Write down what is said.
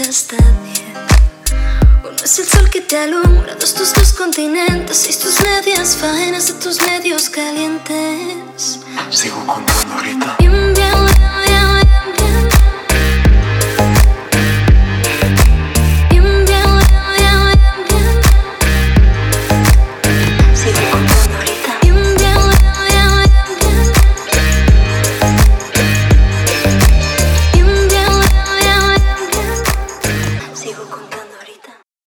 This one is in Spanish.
hasta 10. Uno es el sol que te alumbra, dos tus continentes, 6 tus medias faenas de tus medios calientes. Sigo contando ahorita. Bien, bien, bien, bien, bien, bien.